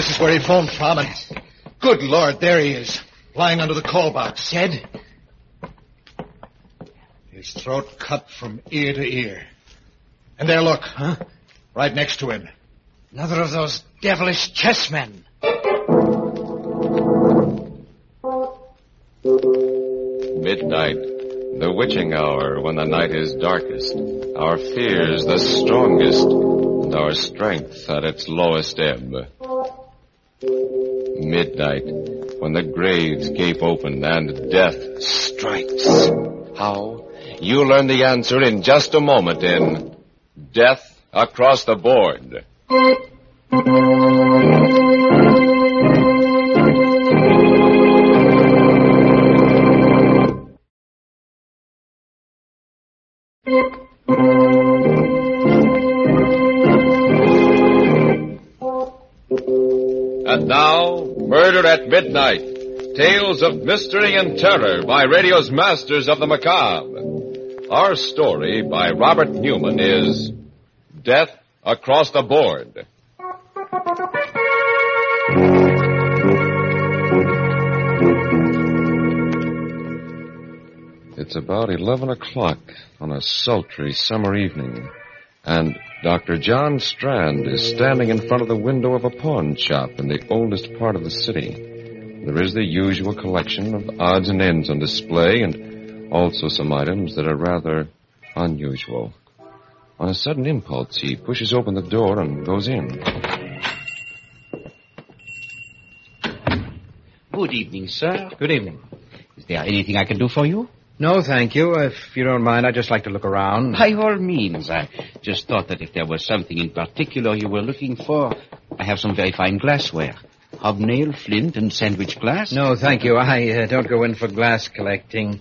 This is where he phoned from, and good Lord, there he is, lying under the call box. Dead? His throat cut from ear to ear. And there, look. Huh? Right next to him. Another of those devilish chessmen. Midnight, the witching hour when the night is darkest, our fears the strongest, and our strength at its lowest ebb. Midnight, when the graves gape open and death strikes. How? You learn the answer in just a moment in Death Across the Board. And now, Murder at Midnight. Tales of mystery and terror by radio's masters of the macabre. Our story by Robert Newman is Death Across the Board. It's about 11 o'clock on a sultry summer evening, and Dr. John Strand is standing in front of the window of a pawn shop in the oldest part of the city. There is the usual collection of odds and ends on display, and also some items that are rather unusual. On a sudden impulse, he pushes open the door and goes in. Good evening, sir. Good evening. Is there anything I can do for you? No, thank you. If you don't mind, I'd just like to look around. By all means. I just thought that if there was something in particular you were looking for, I have some very fine glassware. Hobnail, flint, and sandwich glass? No, thank you. I don't go in for glass collecting.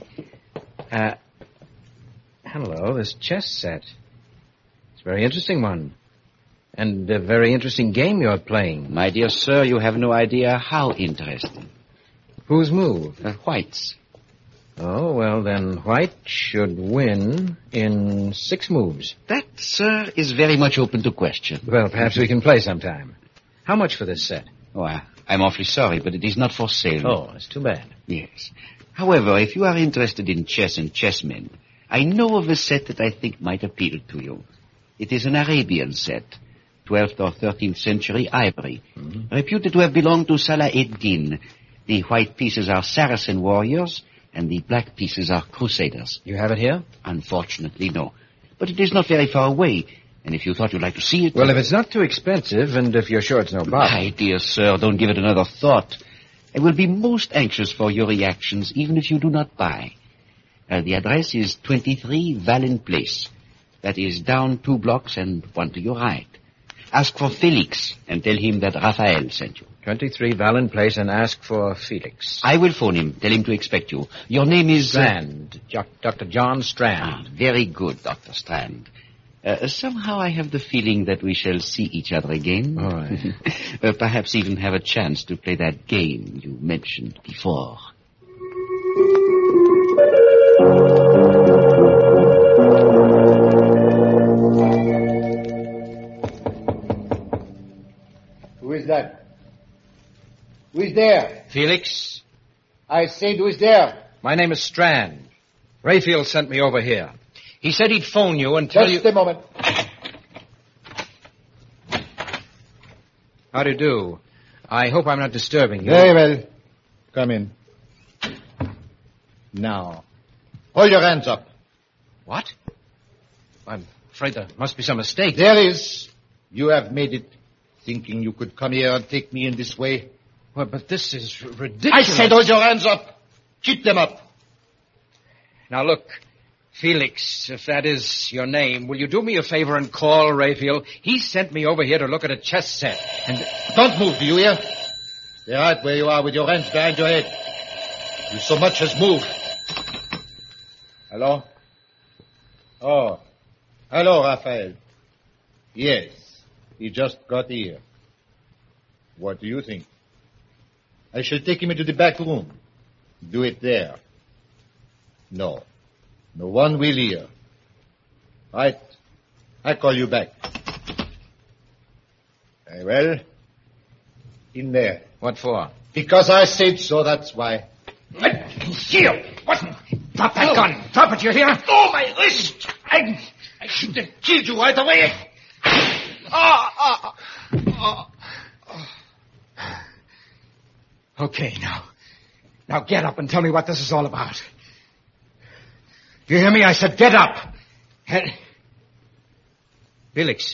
Hello, this chess set. It's a very interesting one. And a very interesting game you're playing. My dear sir, you have no idea how interesting. Whose move? White's. Oh, well, then White should win in 6 moves. That, sir, is very much open to question. Well, perhaps we can play sometime. How much for this set? Oh, I'm awfully sorry, but it is not for sale. Oh, it's too bad. Yes. However, if you are interested in chess and chessmen, I know of a set that I think might appeal to you. It is an Arabian set, 12th or 13th century ivory, reputed to have belonged to Salah ed-Din. The white pieces are Saracen warriors, and the black pieces are crusaders. You have it here? Unfortunately, no. But it is not very far away, and if you thought you'd like to see it... Well, if it's not too expensive, and if you're sure it's no bother... My dear sir, don't give it another thought. I will be most anxious for your reactions, even if you do not buy. The address is 23 Vallon Place. That is down 2 blocks and 1 to your right. Ask for Felix, and tell him that Raphael sent you. 23 Vallon Place, and ask for Felix. I will phone him. Tell him to expect you. Your name is... Strand. Dr. John Strand. Very good, Dr. Strand. Somehow I have the feeling that we shall see each other again. All right. Perhaps even have a chance to play that game you mentioned before. Who is that? Who is there? Felix? I said, who is there? My name is Strand. Rayfield sent me over here. He said he'd phone you and tell Just a moment. How do you do? I hope I'm not disturbing you. Very well. Come in. Now, hold your hands up. What? I'm afraid there must be some mistake. There is. You have made it, thinking you could come here and take me in this way. Well, but this is ridiculous. I said hold your hands up. Keep them up. Now, look, Felix, if that is your name, will you do me a favor and call Rayfield? He sent me over here to look at a chess set. And don't move, do you hear? Stay right where you are with your hands behind your head. You so much as move. Hello? Oh. Hello, Raphael. Yes, he just got here. What do you think? I shall take him into the back room. Do it there. No. No one will hear. Right. I call you back. Very well. In there. What for? Because I said so, that's why. Seal! What? Drop that gun. Drop it, you hear? Oh, my wrist! I should have killed you right away. Okay, now. Now get up and tell me what this is all about. You hear me? I said get up. Felix.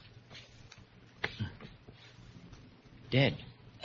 Dead.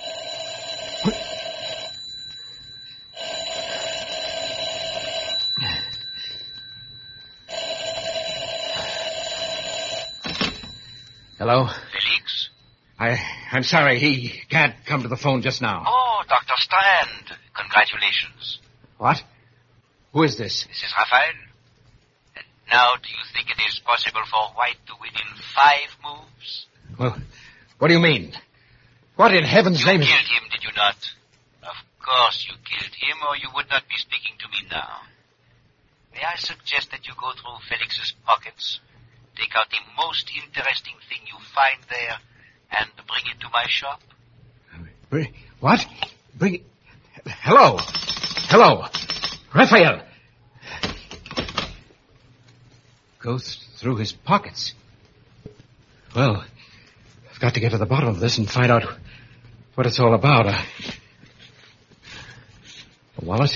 Hello? Felix? I'm sorry, he can't come to the phone just now. Oh, Dr. Strand. Congratulations. What? Who is this? This is Raphael. And now, do you think it is possible for White to win in 5 moves? Well, what do you mean? What in heaven's name You is... killed him, did you not? Of course you killed him, or you would not be speaking to me now. May I suggest that you go through Felix's pockets, take out the most interesting thing you find there, and bring it to my shop? What? Bring it... Hello? Hello? Raphael! Goes through his pockets. Well, I've got to get to the bottom of this and find out what it's all about. A wallet,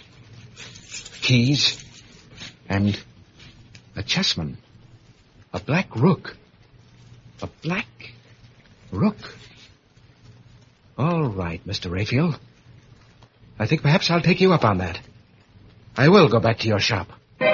keys, and a chessman. A black rook. A black rook. All right, Mr. Raphael. I think perhaps I'll take you up on that. I will go back to your shop.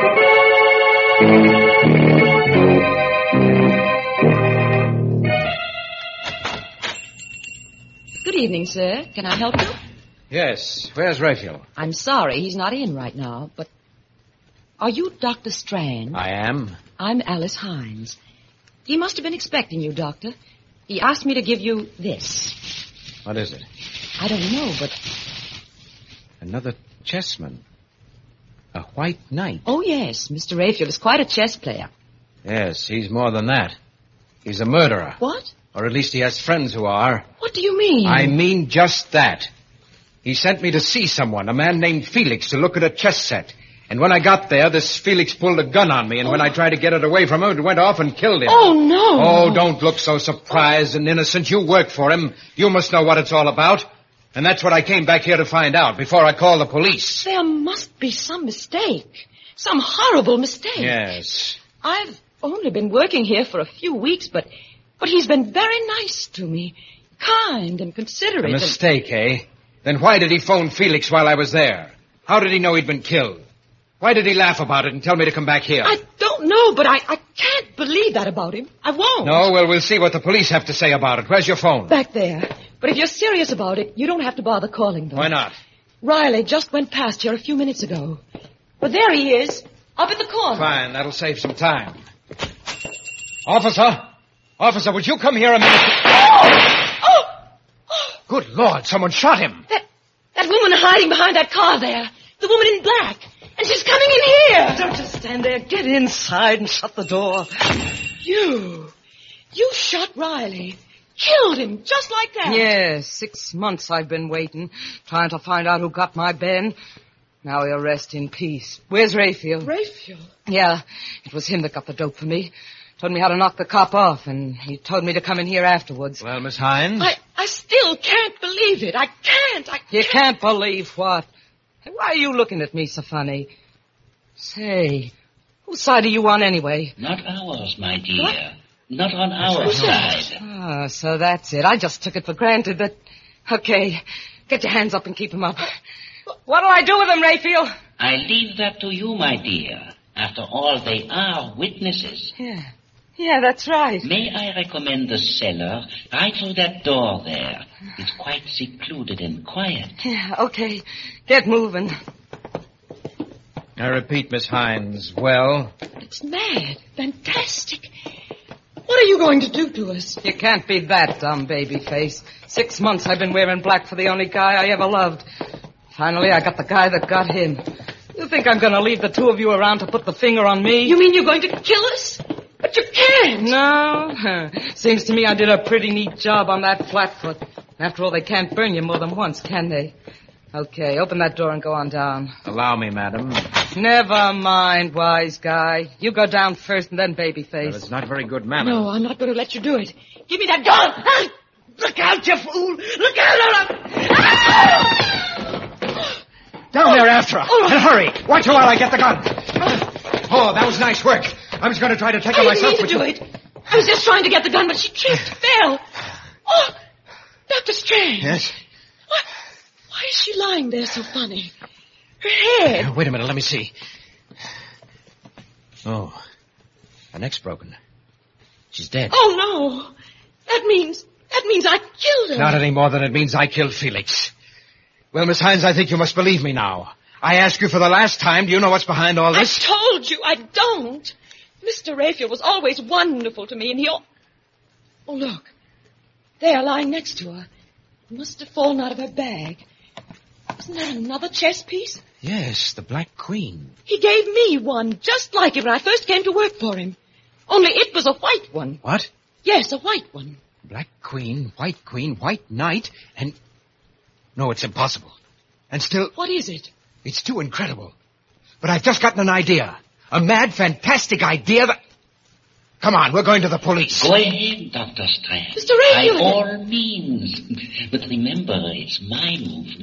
Good evening, sir. Can I help you? Yes. Where's Raphael? I'm sorry, he's not in right now, but... Are you Dr. Strand? I am. I'm Alice Hines. He must have been expecting you, Doctor. He asked me to give you this. What is it? I don't know, but... Another chessman. A white knight. Oh, yes, Mr. Raphael is quite a chess player. Yes, he's more than that. He's a murderer. What? Or at least he has friends who are. What do you mean? I mean just that. He sent me to see someone, a man named Felix, to look at a chess set. And when I got there, this Felix pulled a gun on me, and when I tried to get it away from him, it went off and killed him. Oh, no. Oh, don't look so surprised and innocent. You work for him. You must know what it's all about. And that's what I came back here to find out before I called the police. There must be some mistake. Some horrible mistake. Yes. I've only been working here for a few weeks, but he's been very nice to me. Kind and considerate. A mistake, eh? Then why did he phone Felix while I was there? How did he know he'd been killed? Why did he laugh about it and tell me to come back here? I don't know, but I can't believe that about him. I won't. No, well, we'll see what the police have to say about it. Where's your phone? Back there. But if you're serious about it, you don't have to bother calling them. Why not? Riley just went past here a few minutes ago. But there he is, up in the corner. Fine, that'll save some time. Officer! Officer, would you come here a minute? Oh! Good Lord, someone shot him. That woman hiding behind that car there. The woman in black. And she's coming in here. Don't just stand there. Get inside and shut the door. You shot Riley. Killed him, just like that. Yes, 6 months I've been waiting, trying to find out who got my Ben. Now he'll rest in peace. Where's Raphael? Raphael? Yeah, it was him that got the dope for me. Told me how to knock the cop off, and he told me to come in here afterwards. Well, Miss Hines? I still can't believe it. I can't. You can't believe what? Hey, why are you looking at me so funny? Say, whose side are you on anyway? Not ours, my dear. What? Not on our side. Ah, so that's it. I just took it for granted that... Okay, get your hands up and keep them up. What'll I do with them, Raphael? I leave that to you, my dear. After all, they are witnesses. Yeah, that's right. May I recommend the cellar right through that door there? It's quite secluded and quiet. Yeah, okay. Get moving. I repeat, Miss Hines, well... It's mad. Fantastic. What are you going to do to us? You can't be that dumb, baby face. 6 months I've been wearing black for the only guy I ever loved. Finally, I got the guy that got him. You think I'm going to leave the two of you around to put the finger on me? You mean you're going to kill us? But you can't. No. Seems to me I did a pretty neat job on that Flatfoot. After all, they can't burn you more than once, can they? Okay, open that door and go on down. Allow me, madam. Never mind, wise guy. You go down first and then Babyface. Well, it's not very good manner. No, I'm not going to let you do it. Give me that gun! Look out, you fool! Look out! Down there after her. And hurry. Watch her while I get the gun. Oh, that was nice work. I was going to try to take her myself. I didn't mean to do it. I was just trying to get the gun, but she tripped, fell. Oh, Dr. Strand. Yes? Why is she lying there so funny? Her head. Wait a minute, let me see. Oh, her neck's broken. She's dead. Oh, no. That means I killed her. Not any more than it means I killed Felix. Well, Miss Hines, I think you must believe me now. I ask you for the last time, do you know what's behind all this? I told you I don't. Mr. Raphael was always wonderful to me, and he... Oh, look. There, lying next to her. It must have fallen out of her bag. Isn't that another chess piece? Yes, the Black Queen. He gave me one, just like it when I first came to work for him. Only it was a white one. What? Yes, a white one. Black Queen, White Knight, and... No, it's impossible. And still... What is it? It's too incredible. But I've just gotten an idea. A mad, fantastic idea that... Come on, we're going to the police. Go ahead, Dr. Strand. Mr. Raphael. By all means. But remember, it's my move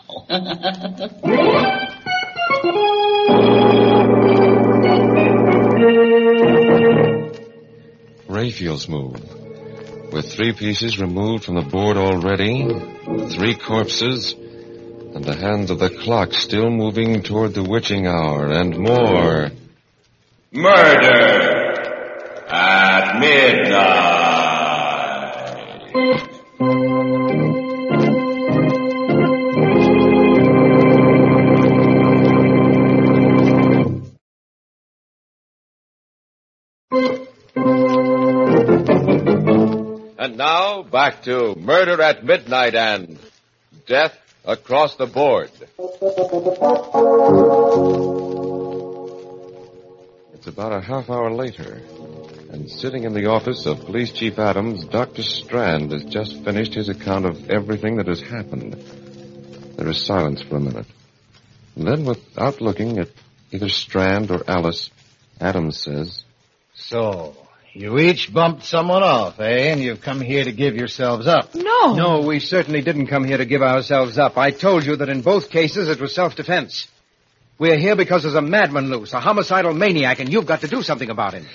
now. Raphael's move. With 3 pieces removed from the board already, 3 corpses, and the hands of the clock still moving toward the witching hour, and more. Murder at midnight. And now, back to Murder at Midnight and Death Across the Board. It's about a half hour later, and sitting in the office of Police Chief Adams, Dr. Strand has just finished his account of everything that has happened. There is silence for a minute. And then, without looking at either Strand or Alice, Adams says, So, you each bumped someone off, eh? And you've come here to give yourselves up. No. No, we certainly didn't come here to give ourselves up. I told you that in both cases it was self-defense. We're here because there's a madman loose, a homicidal maniac, and you've got to do something about him.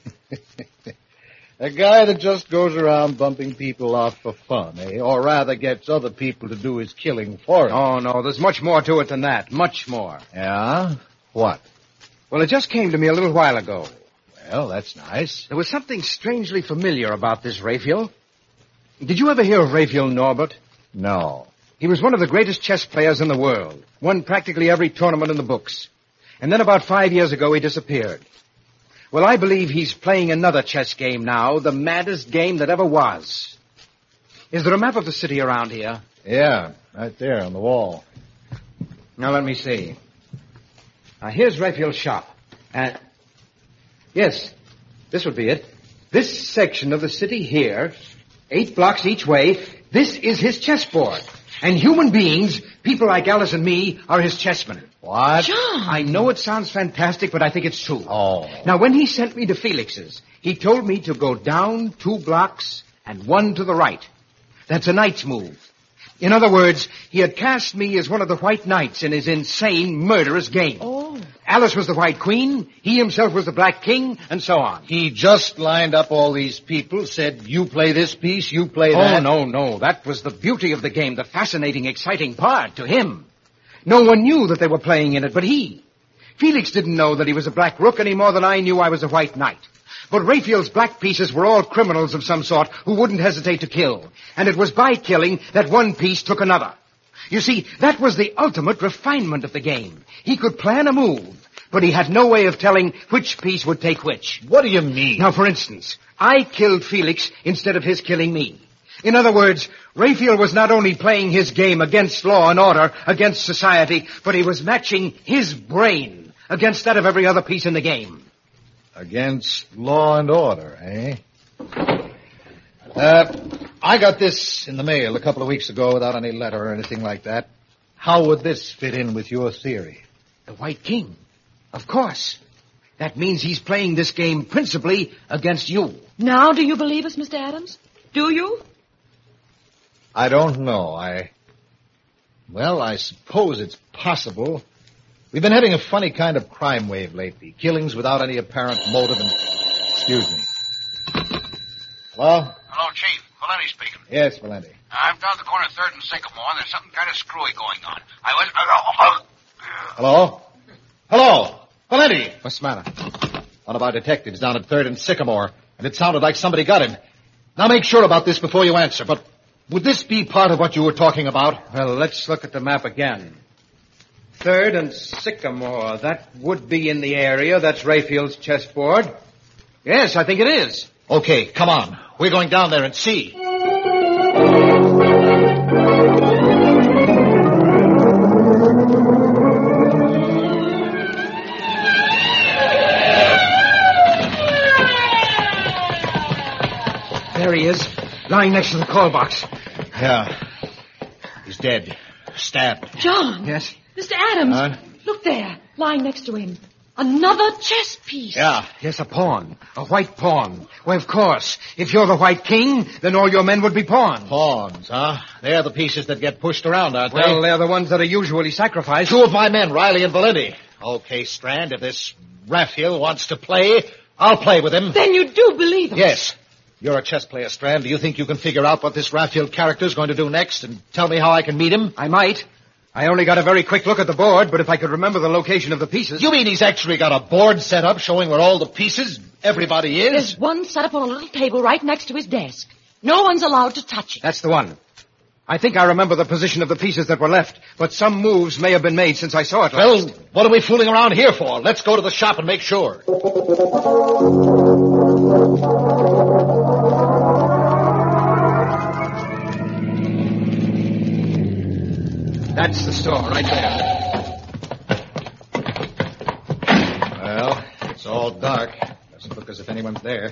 A guy that just goes around bumping people off for fun, eh? Or rather gets other people to do his killing for him. Oh, no, there's much more to it than that. Much more. Yeah? What? Well, it just came to me a little while ago. Well, that's nice. There was something strangely familiar about this Raphael. Did you ever hear of Raphael Norbert? No. He was one of the greatest chess players in the world. Won practically every tournament in the books. And then about 5 years ago, he disappeared. Well, I believe he's playing another chess game now, the maddest game that ever was. Is there a map of the city around here? Yeah, right there on the wall. Now, let me see. Now, here's Raphael's shop. And... yes, this would be it. This section of the city here, 8 blocks each way, this is his chessboard. And human beings, people like Alice and me, are his chessmen. What? John! I know it sounds fantastic, but I think it's true. Oh. Now, when he sent me to Felix's, he told me to go down 2 blocks and 1 to the right. That's a knight's move. In other words, he had cast me as one of the white knights in his insane, murderous game. Oh. Alice was the white queen, he himself was the black king, and so on. He just lined up all these people, said, you play this piece, you play that. Oh, no. That was the beauty of the game, the fascinating, exciting part to him. No one knew that they were playing in it but he. Felix didn't know that he was a black rook any more than I knew I was a white knight. But Raphael's black pieces were all criminals of some sort who wouldn't hesitate to kill. And it was by killing that one piece took another. You see, that was the ultimate refinement of the game. He could plan a move, but he had no way of telling which piece would take which. What do you mean? Now, for instance, I killed Felix instead of his killing me. In other words, Raphael was not only playing his game against law and order, against society, but he was matching his brain against that of every other piece in the game. Against law and order, eh? I got this in the mail a couple of weeks ago without any letter or anything like that. How would this fit in with your theory? The White King. Of course. That means he's playing this game principally against you. Now do you believe us, Mr. Adams? Do you? I don't know. Well, I suppose it's possible. We've been having a funny kind of crime wave lately. Killings without any apparent motive and... Excuse me. Hello? Hello, Chief. Valenti speaking. Yes, Valenti. I'm down the corner of 3rd and Sycamore, and there's something kind of screwy going on. I was... Hello? Hello? Valenti! What's the matter? One of our detectives down at 3rd and Sycamore, and it sounded like somebody got him. Now make sure about this before you answer, but would this be part of what you were talking about? Well, let's look at the map again. 3rd and Sycamore. That would be in the area. That's Rayfield's chessboard. Yes, I think it is. Okay, come on. We're going down there and see. There he is, lying next to the call box. Yeah. He's dead. Stabbed. John. Yes? Mr. Adams. Look there, lying next to him. Another chess piece. Yeah. Yes, a pawn. A white pawn. Well, of course. If you're the White King, then all your men would be pawns. Pawns, huh? They're the pieces that get pushed around, aren't they? Well, they're the ones that are usually sacrificed. 2 of my men, Riley and Valenti. Okay, Strand, if this Raphael wants to play, I'll play with him. Then you do believe us? Yes. You're a chess player, Strand. Do you think you can figure out what this Raphael character's going to do next and tell me how I can meet him? I might. I only got a very quick look at the board, but if I could remember the location of the pieces... You mean he's actually got a board set up showing where all the pieces, everybody is? There's one set up on a little table right next to his desk. No one's allowed to touch it. That's the one. I think I remember the position of the pieces that were left, but some moves may have been made since I saw it last. Well, what are we fooling around here for? Let's go to the shop and make sure. That's the store, right there. Well, it's all dark. Doesn't look as if anyone's there.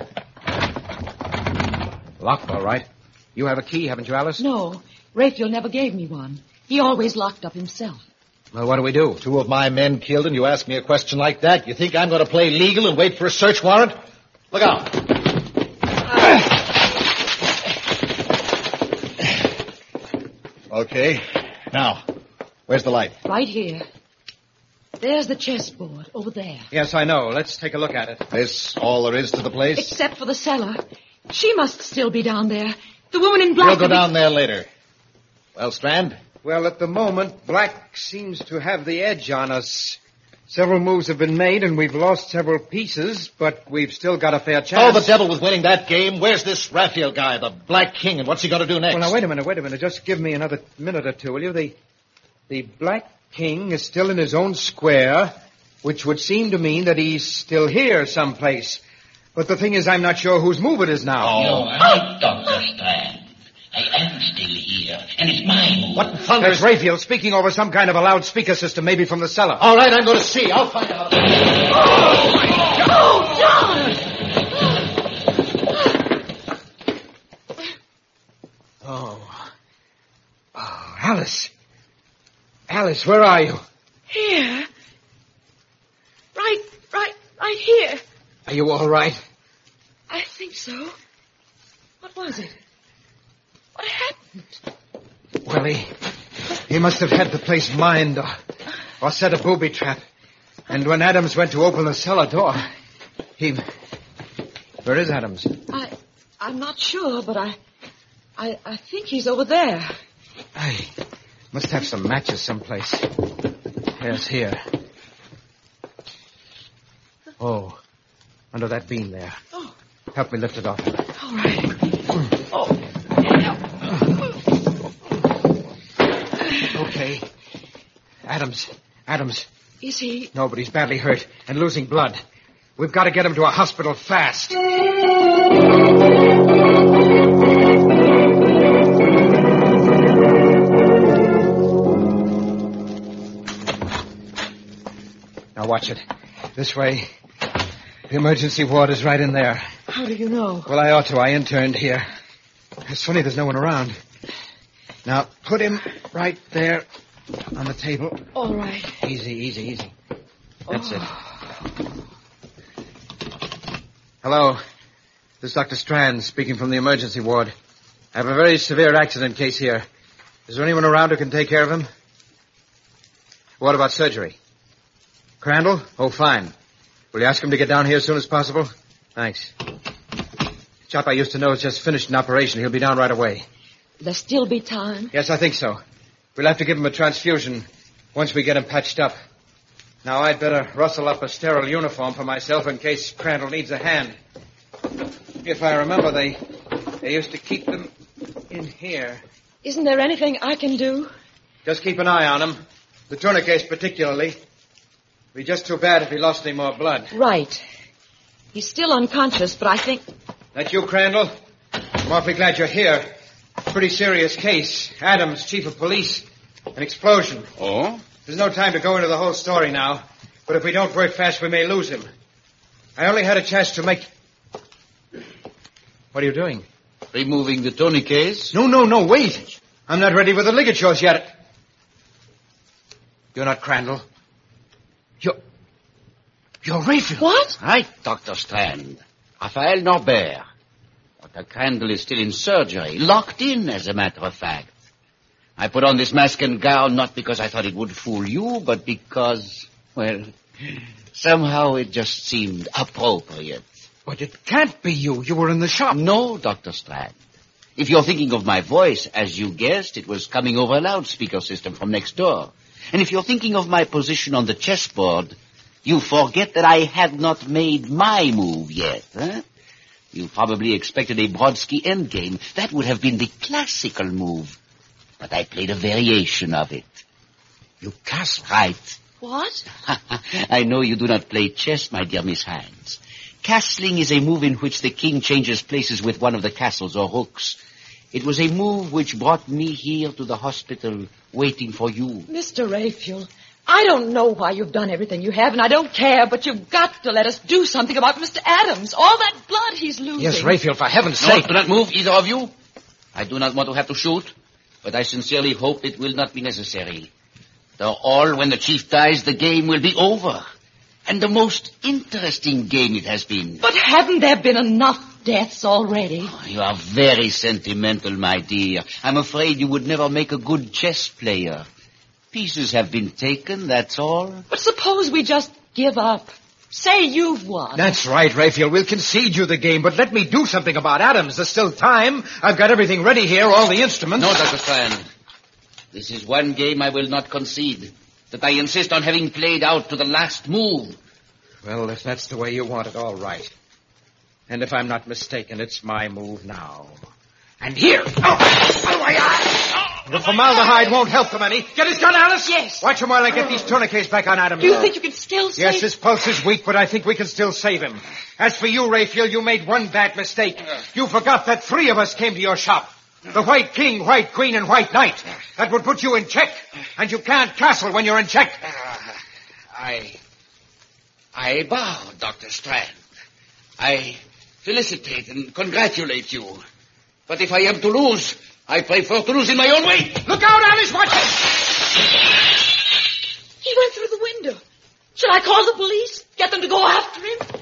Locked, all right. You have a key, haven't you, Alice? No, Raphael never gave me one. He always locked up himself. Well, what do we do? 2 of my men killed and you ask me a question like that? You think I'm going to play legal and wait for a search warrant? Look out. Okay. Now, where's the light? Right here. There's the chessboard over there. Yes, I know. Let's take a look at it. This all there is to the place? Except for the cellar. She must still be down there. The woman in black... We'll go down there later. Well, Strand? Well, at the moment, Black seems to have the edge on us. Several moves have been made, and we've lost several pieces, but we've still got a fair chance. Oh, the devil with winning that game. Where's this Raphael guy, the Black King, and what's he going to do next? Well, now, wait a minute. Just give me another minute or two, will you? The Black King is still in his own square, which would seem to mean that he's still here someplace. But the thing is, I'm not sure whose move it is now. You're right, Dr. Strand. I am still here, and it's my move. What in thunder? There's Raphael speaking over some kind of a loudspeaker system, maybe from the cellar. All right, I'm going to see. I'll find out. Oh, John! Oh, Alice. Alice, where are you? Here. Right here. Are you all right? I think so. What was it? What happened? Well, he must have had the place mined or set a booby trap. And when Adams went to open the cellar door, Where is Adams? I'm not sure, but I think he's over there. I must have some matches someplace. Yes, here. Oh, under that beam there. Oh. Help me lift it off. All right. Okay. Adams. Is he? No, but he's badly hurt and losing blood. We've got to get him to a hospital fast. Now watch it. This way. The emergency ward is right in there. How do you know? Well, I ought to. I interned here. It's funny there's no one around. Now, put him right there on the table. All right. Easy. That's it. Hello. This is Dr. Strand speaking from the emergency ward. I have a very severe accident case here. Is there anyone around who can take care of him? What about surgery? Crandall? Oh, fine. Will you ask him to get down here as soon as possible? Thanks. The chap I used to know has just finished an operation. He'll be down right away. There'll still be time. Yes, I think so. We'll have to give him a transfusion once we get him patched up. Now, I'd better rustle up a sterile uniform for myself in case Crandall needs a hand. If I remember, they used to keep them in here. Isn't there anything I can do? Just keep an eye on him. The tourniquet particularly. It'd be just too bad if he lost any more blood. Right. He's still unconscious, but I think... That you, Crandall? I'm awfully glad you're here. Pretty serious case. Adams, chief of police. An explosion. Oh? There's no time to go into the whole story now. But if we don't work fast, we may lose him. I only had a chance to make... What are you doing? Removing the tourniquets? No, wait. I'm not ready with the ligatures yet. You're not Crandall. You're Raphael. What? Right, Dr. Strand. Raphael Norbert. Dr. Crandall is still in surgery. Locked in, as a matter of fact. I put on this mask and gown not because I thought it would fool you, but because, well, somehow it just seemed appropriate. But it can't be you. You were in the shop. No, Dr. Strand. If you're thinking of my voice, as you guessed, it was coming over a loudspeaker system from next door. And if you're thinking of my position on the chessboard, you forget that I had not made my move yet, huh? You probably expected a Brodsky endgame. That would have been the classical move. But I played a variation of it. You castle. Right. What? I know you do not play chess, my dear Miss Hines. Castling is a move in which the king changes places with one of the castles or rooks. It was a move which brought me here to the hospital, waiting for you. Mr. Raphael, I don't know why you've done everything you have, and I don't care, but you've got to let us do something about Mr. Adams. All that blood he's losing. Yes, Raphael, for heaven's No, sake. do not move, either of you. I do not want to have to shoot, but I sincerely hope it will not be necessary. After all, when the chief dies, the game will be over. And the most interesting game it has been. But haven't there been enough deaths already? Oh, you are very sentimental, my dear. I'm afraid you would never make a good chess player. Pieces have been taken, that's all. But suppose we just give up. Say you've won. That's right, Raphael. We'll concede you the game, but let me do something about Adams. There's still time. I've got everything ready here, all the instruments. No, Dr. Strand. This is one game I will not concede. That I insist on having played out to the last move. Well, if that's the way you want it, all right. And if I'm not mistaken, it's my move now. And here! The formaldehyde won't help them any. Get his gun, Alice? Yes. Watch him while I get these tourniquets back on Adams. Do you think you can still save... Yes, his pulse is weak, but I think we can still save him. As for you, Raphael, you made one bad mistake. You forgot that 3 of us came to your shop. The White King, White Queen, and White Knight. That would put you in check. And you can't castle when you're in check. I bow, Dr. Strand. I felicitate and congratulate you. But if I am to lose, I prefer to lose in my own way. Look out, Alice! Watch it! He went through the window. Should I call the police? Get them to go after him?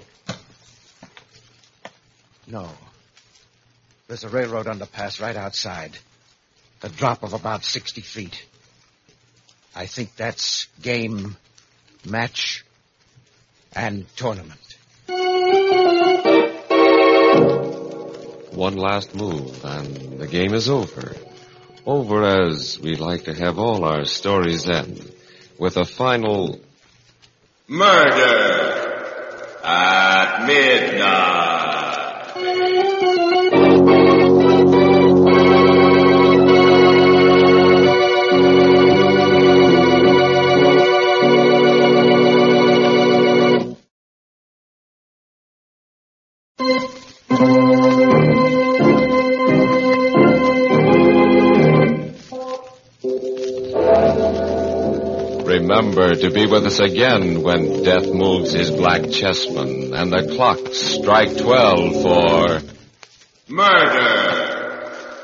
No. There's a railroad underpass right outside. A drop of about 60 feet. I think that's game, match, and tournament. One last move, and the game is over. Over as we like to have all our stories end, with a final... Murder at midnight. Remember to be with us again when death moves his black chessmen and the clocks strike 12 for... Murder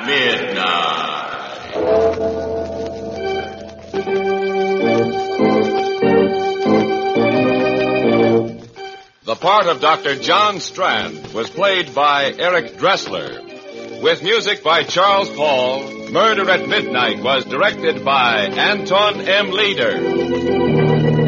The part of Dr. John Strand was played by Eric Dressler. With music by Charles Paul, Murder at Midnight was directed by Anton M. Leader.